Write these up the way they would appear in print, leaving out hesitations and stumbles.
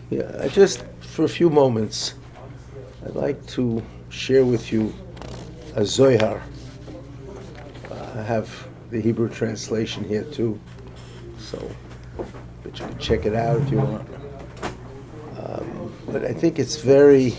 Yeah, I just, for a few moments, I'd like to share with you a Zohar. I have the Hebrew translation here too, so but you can check it out if you want. But I think it's very,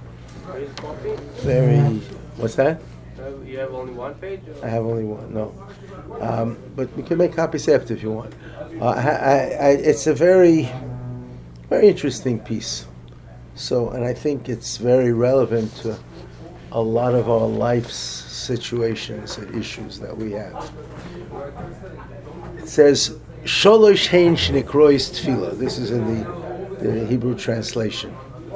what's that? You have only one page? Or? I have only one, no. But we can make copies after if you want. It's a very, very interesting piece. So, and I think it's very relevant to a lot of our life's situations and issues that we have. It says, Sholosh hein shnikrois tefillah. This is in the Hebrew translation.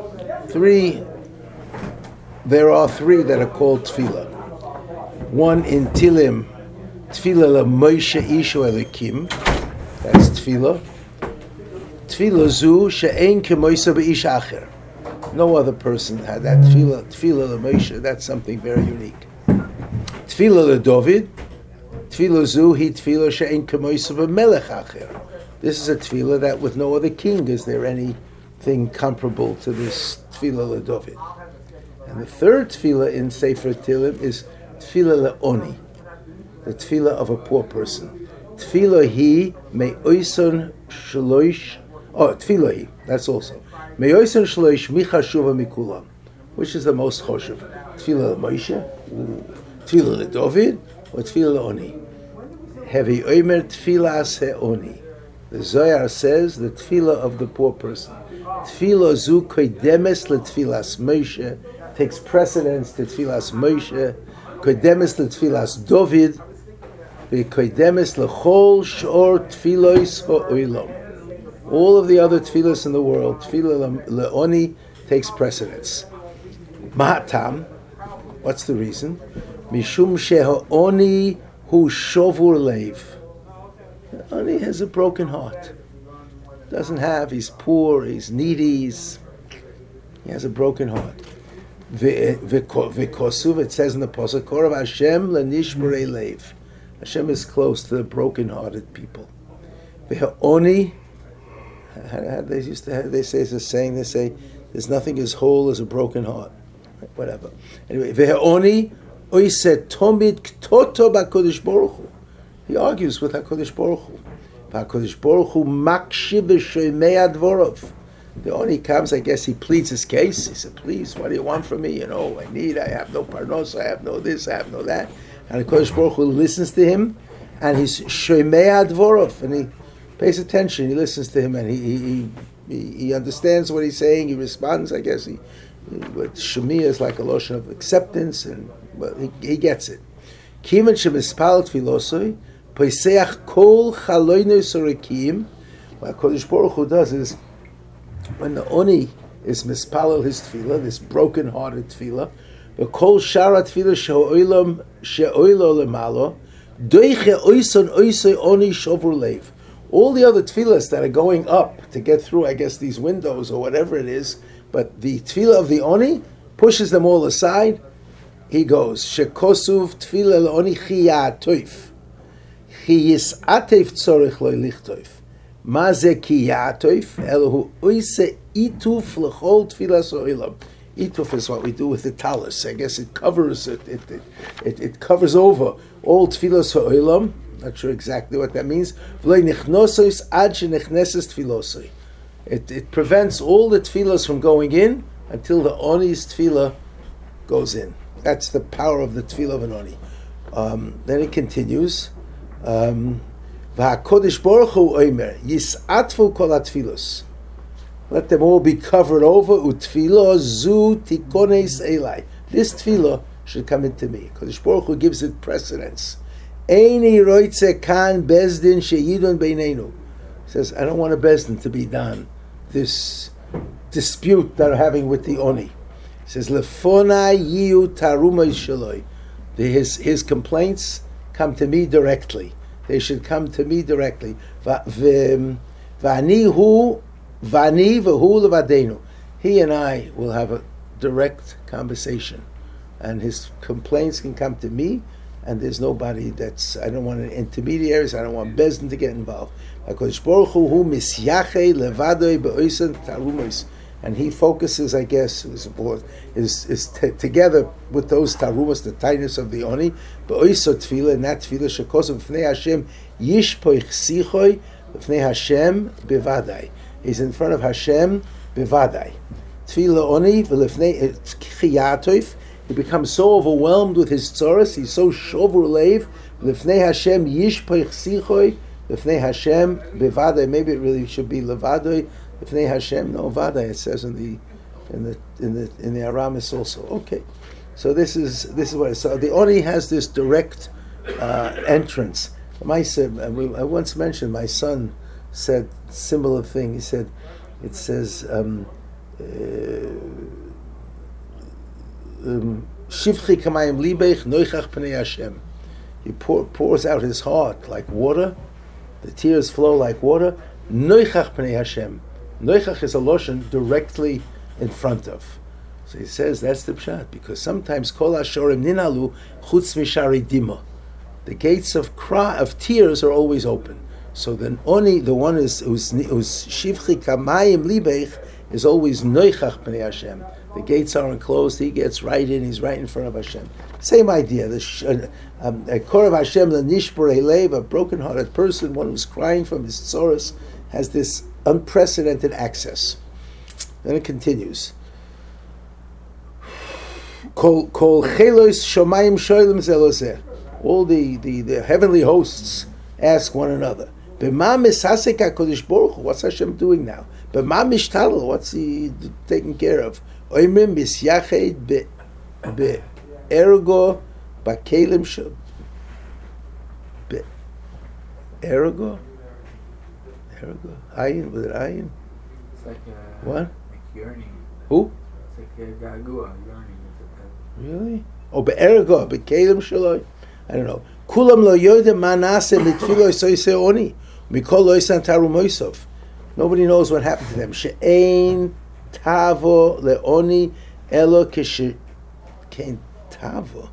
There are three that are called tefillah. One in Tilim, tefillah leMoshe ishu Elikim. That's tefillah. Tefillah zu she'ein kemoisa be'ish acher. No other person had that tefillah. Tefillah leMoshe. That's something very unique. Tefillah leDavid. Tefillah zu hi tefillah she'ein kemoisa be'melech acher. This is a tefillah that with no other king is there anything comparable to this tefillah leDavid. And the third tefillah in Sefer Tilim is tefillah le'oni, the tefillah of a poor person. Tefillah hi me'oison shloish. Oh, tefillah hi. That's also me'oison shloish michashuva mikulam. Which is the most choshev? Tefillah leMoshe, tefillah leDavid, or tefillah le'oni? Hevi omer tefillas he'oni. The Zohar says the tefillah of the poor person. Tefillah zu kodemes le'tefillas Moshe, takes precedence to tefillas Moshe, kodemes le'tefillas David, kodemes lechol shor tefillos ha'olam. All of the other tefillas in the world, tefillah le'oni takes precedence. Mahatam, what's the reason? Mishum sheha'oni hu shovur leiv. Oni has a broken heart. He's poor, he's needy, he has a broken heart. V'kosuv, it says in the Pasuk, Korav Hashem lenishborei leiv. Hashem is close to the broken-hearted people. V'ha'oni, they say it's a saying, they say, there's nothing as whole as a broken heart. Whatever. Anyway, v'ha'oni oiseh tomid k'toto b'HaKadosh Baruch Hu. He argues with HaKadosh Baruch Hu. HaKadosh Baruch Hu makshiv v'shoimei advorov. The Oni comes, I guess he pleads his case. He said, please, what do you want from me? I have no parnos, I have no this, I have no that. And HaKadosh Baruch Hu listens to him, and he's shoimei advorov, and he pays attention, he listens to him, and he understands what he's saying, he responds, I guess. But Shemiah is like a lotion of acceptance, and he gets it. Kiman shemispal tfilosoi, poiseach kol chaloinos orikim. What HaKadosh Baruch Hu does is, when the Oni is mispalel his tefillah, this broken-hearted tefillah, but kol shara tefillah she'oilo lemalo, doiche oison oisoi oni shovur leiv. All the other tefillahs that are going up to get through, I guess, these windows or whatever it is, but the tefillah of the Oni pushes them all aside. He goes, shekosuv tefillah le'oni chi ya'atoif, chi yis'ateif tzorich loy lichtoif. Ma ze ki ya'atoif, elohu oise ituf l'chol tefillas ha'olam. Ituf is what we do with the talus. I guess it covers it covers over all tefillas ha'olam. Not sure exactly what that means. V'loi nichnosos ad shenichneses tefilosoi. It prevents all the tefillas from going in until the Oni's tefillah goes in. That's the power of the tefillah of an Oni. Then it continues. V'hakodesh Baruch Hu oimer yis'atfu kol ha'tfilos. Let them all be covered over. Utfilah zu tikones elai. This tefillah should come into me. Kodesh Baruch Hu gives it precedence. Eini roitze kan bezdin sheyidon beinenu. Says, I don't want a bezdin to be done. This dispute they're having with the Oni. He says, Lefona yiu taruma shaloi. His complaints come to me directly. They should come to me directly. Vani v'hu levadenu. He and I will have a direct conversation, and his complaints can come to me, and there's nobody that's. I don't want any intermediaries. I don't want Bezdin to get involved. HaKadosh Baruch Hu misyachei levadoi be'oisen tarumos, and he focuses, I guess, together with those tarumos, the tightness of the oni, be'oisot tefillah, and that tefillah shekosav b'fnei Hashem yishpoich sichoi b'fnei Hashem bevadai. He's in front of Hashem bevadai. Tefillah oni v'lefnei chiyatoif. He becomes so overwhelmed with his tzoros. He's so shovur leiv. Lefnei Hashem yishpoich sichoi. Lefnei Hashem bevadai. Maybe it really should be levadoi. Lefnei Hashem no vadai. It says in the Aramis also. Okay, so this is what it is. So the Oni has this direct entrance. I once mentioned my son said similar thing. He said it says. Shivchi kamayim libech noichach pnei Hashem. He pours out his heart like water. The tears flow like water. Noichach pnei Hashem. Noichach is a lashon directly in front of. So he says that's the pshat, because sometimes kol hashorim ninalu chutz mishari dima. The gates of tears are always open. So then only the one who's shivchi kamayim libech is always noichach pnei Hashem. The gates aren't closed. He gets right in. He's right in front of Hashem. Same idea. The Korav Hashem, the nishborei lev, a broken-hearted person, one who's crying from his tzoros, has this unprecedented access. Then it continues. Kol chelos shomayim shoylim zelozeh. All the heavenly hosts ask one another, B'ma misasek HaKadosh Baruch Hu? What's Hashem doing now? B'ma mishtadel? What's he taking care of? Oimrim misyached be'ergo ba'kelim shel be'ergo? Ergo? Ayin? Was it ayin? It's like what? Like yearning. Who? It's like gagua, yearning. Really? Oh, be'ergo ba'kelim sheloi? I don't know. Kulam lo yodem ma nase mitfilo soise oni mikol lo isan taru moisov. Nobody knows what happened to them. She'ein tavo leoni elo kishe kein tavo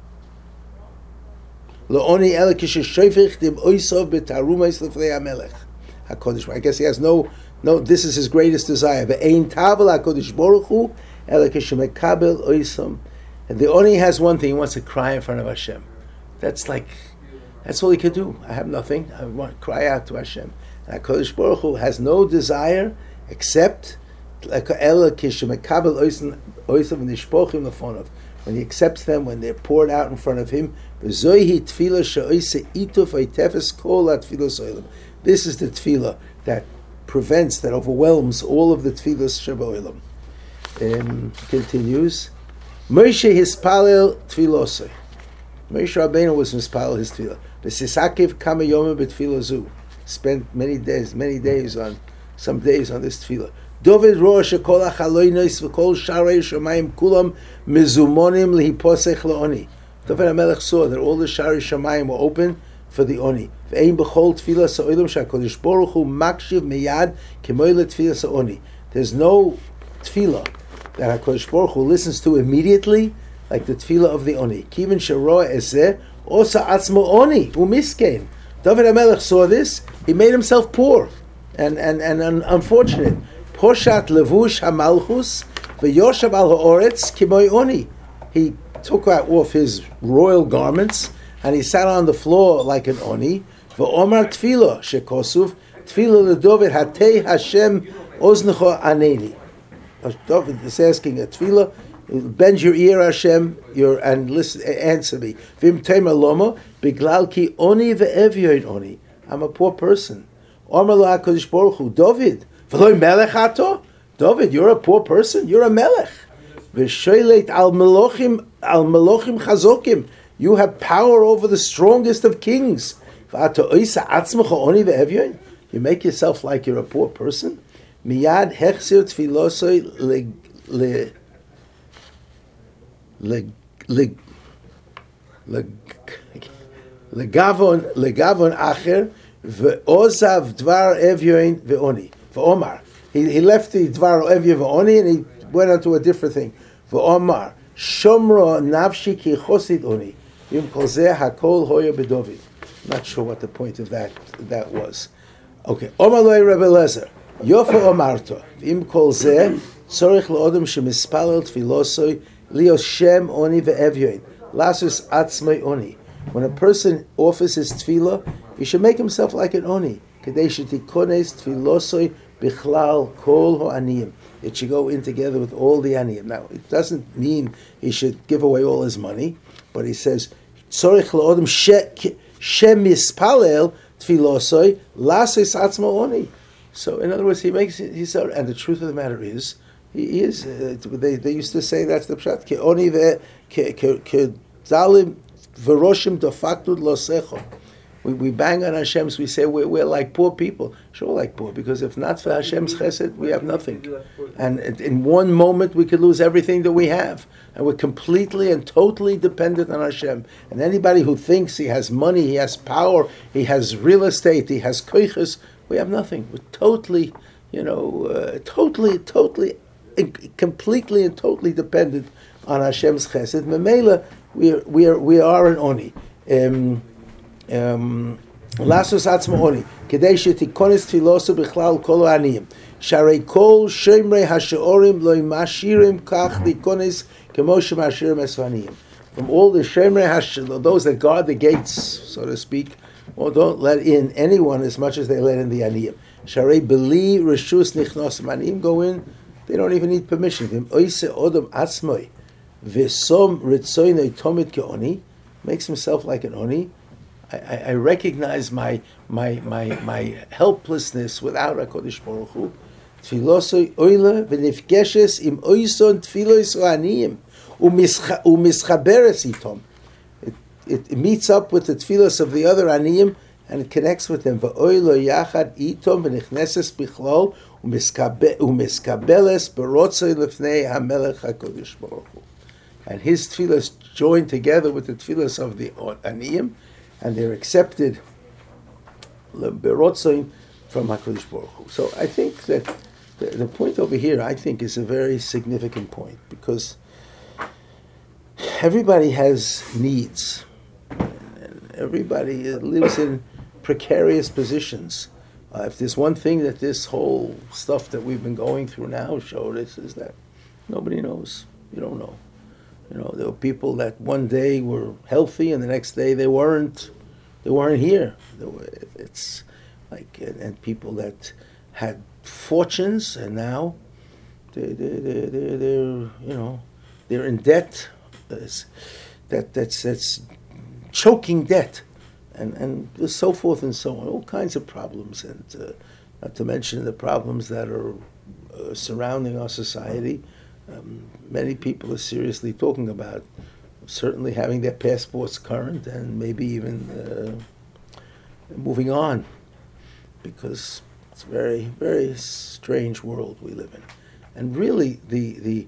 leoni elo kishe shoifich dim oisov betarumais lefnei hamelech HaKadosh. I guess he has no. This is his greatest desire. Ve'ein tavo HaKadosh Baruch Hu elo kishe mekabel oisom. And the oni has one thing. He wants to cry in front of Hashem. That's all he could do. I have nothing. I want to cry out to Hashem. And HaKadosh Baruch Hu has no desire except when he accepts them, when they're poured out in front of him. This is the tefillah that prevents, that overwhelms all of the tefillahs Sheba Olam. Continues. Moshe hispalel tefillosei. Moshe Rabbeinu was mispalel his tefillah. V'sisakiv kama yomim b'tefillah zu. Spent many days on this tefillah. David rosh kol achaloinos v'kol sharei shamayim kulam mizumonim lihiposech laoni. David HaMelech saw that all the sharei shamayim were open for the oni. V'ein b'chol tefillah sa'olam sha'kodesh Baruch Hu makshiv miyad k'moy letefillah sa'oni. There's no tefillah that HaKadosh Baruch Hu listens to immediately like the tefillah of the oni. Kivin sheroa ezeh osa atzmo oni umiskein. David HaMelech saw this. He made himself poor and unfortunate. Poshat levush hamalchus v'yoshav al ha'oretz kimoy oni. He took off his royal garments and he sat on the floor like an oni. V'omar tefillah shekosuv tefillah leDavid hatei Hashem oznecho aneni. David is asking a tefillah. Bend your ear, Hashem, and listen. Answer me. Vim tema loma biglal ki oni ve'evyoin oni. I'm a poor person. Omar lo HaKadosh Baruch Hu, David, v'loi melech ato? David, you're a poor person. You're a melech. V'shoilet al melochim chazokim. You have power over the strongest of kings. V'ato oisa atzmecha oni ve'evyoin. You make yourself like you're a poor person. Miyad hechzir tfilosoi legavon acher ve'ozav dvar evyoin ve'oni ve'omar. He left the dvar evyoin ve'oni and he went on to a different thing. Ve'omar shomro nafshi ki chosid oni. V'im kol zeh hakol hoya b'David. Not sure what the point of that was. Okay. Omar loy Rebbe Lezer. Yofa omarto. V'im kol zeh tzorich le'odem shemispalel tfilosoi lios shem oni ve'evyoin. Lasus atzmei oni. When a person offers his tefillah, he should make himself like an oni. Kedei shetikones tfilosoi bichlal kol ho'aniyim. It should go in together with all the aniyim. Now, it doesn't mean he should give away all his money, but he says, tzorich le'odem shem mispalel tfilosoi lasus atzmei oni. So, in other words, he said, and the truth of the matter is, he is. They used to say that's the pshat. Ke oni ke dalim v'roshim dofaktud losecho. We bang on Hashem's. We say we're like poor people. Sure, like poor, because if not for Hashem's chesed, we have nothing. And in one moment, we could lose everything that we have, and we're completely and totally dependent on Hashem. And anybody who thinks he has money, he has power, he has real estate, he has koiches, we have nothing. We're totally, completely and totally dependent on Hashem's chesed. Memela, we are an oni. Lasus atzmo oni. Kedei shetikonis tfilosu bichlal kol aniyim. Sharei kol shemrei hasheorim lo mashirim kach tikonis kemo shemashirim esvaniyim. From all the shemrei those that guard the gates, so to speak, or don't let in anyone as much as they let in the aniyim. Sharei beli reshus nichnos aniyim go in. They don't even need permission. V'im oise odom atzmoi v'som ritzoinei tomit keoni, makes himself like an oni. I recognize my helplessness without HaKadosh Baruch Hu. Tfilosoi oile v'nifgeshes im oison tfilos oaniyim u'mischaberes itom. It meets up with the tfilos of the other aniyim and it connects with them. V'oilo yachad itom v'nichneses bichlol u'miskabeles berotzoi lefnei hamelech HaKadosh Baruch Hu. And his tfilos join together with the tfilos of the aniyim, and they're accepted berotzain from HaKadosh Baruch Hu. So I think that the point over here, I think, is a very significant point, because everybody has needs, and everybody lives in precarious positions. If there's one thing that this whole stuff that we've been going through now showed us, is that nobody knows. You don't know. There were people that one day were healthy and the next day they weren't here. It's like, and people that had fortunes and now they're in debt. That's choking debt, and so forth and so on. All kinds of problems, and not to mention the problems that are surrounding our society. Many people are seriously talking about certainly having their passports current and maybe even moving on, because it's a very, very strange world we live in. And really, the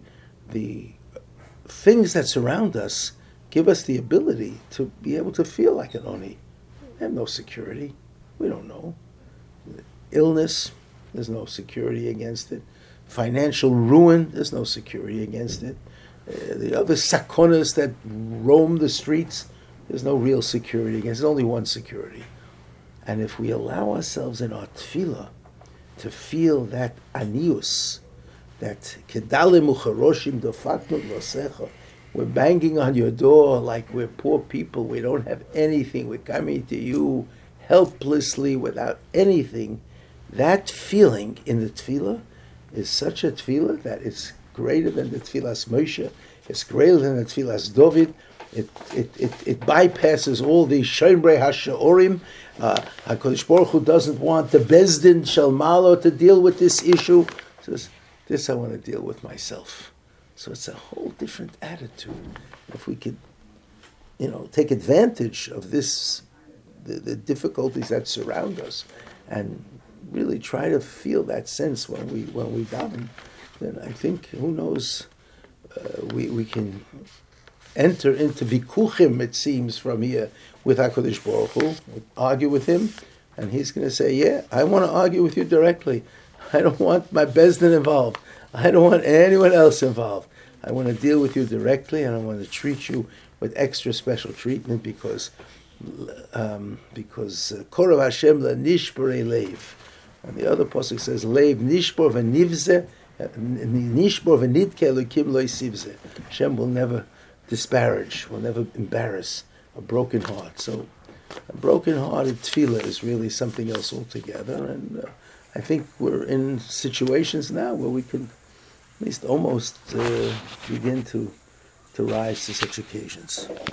things that surround us give us the ability to be able to feel like an oni. We have no security. We don't know. Illness, there's no security against it. Financial ruin, there's no security against it. The other sakonas that roam the streets, there's no real security against it. There's only one security. And if we allow ourselves in our tefillah to feel that anius, that kedalim ucharoshim dofaknut losecha, we're banging on your door like we're poor people, we don't have anything, we're coming to you helplessly without anything, that feeling in the tefillah is such a tefillah that it's greater than the tefillahs Moshe, it's greater than the tefillahs David. It bypasses all the shomrei hashaorim. HaKadosh Baruch Hu doesn't want the Bezdin Shel Malo to deal with this issue. He says, this I want to deal with myself. So it's a whole different attitude. If we could, take advantage of this, the difficulties that surround us, and really try to feel that sense when we daven, then I think, who knows, we can enter into vikuchim, it seems, from here with HaKadosh Baruch Hu, argue with him, and he's going to say, yeah, I want to argue with you directly. I don't want my Bezdin involved. I don't want anyone else involved. I want to deal with you directly, and I want to treat you with extra special treatment because Korav Hashem la nishbore leiv. And the other pasuk says leiv nishbor v'nivze nishbor v'nidke elokim lo yisivze. Hashem will never disparage, will never embarrass a broken heart. So a broken-hearted tefillah is really something else altogether, and I think we're in situations now where we can at least almost begin to rise to such occasions.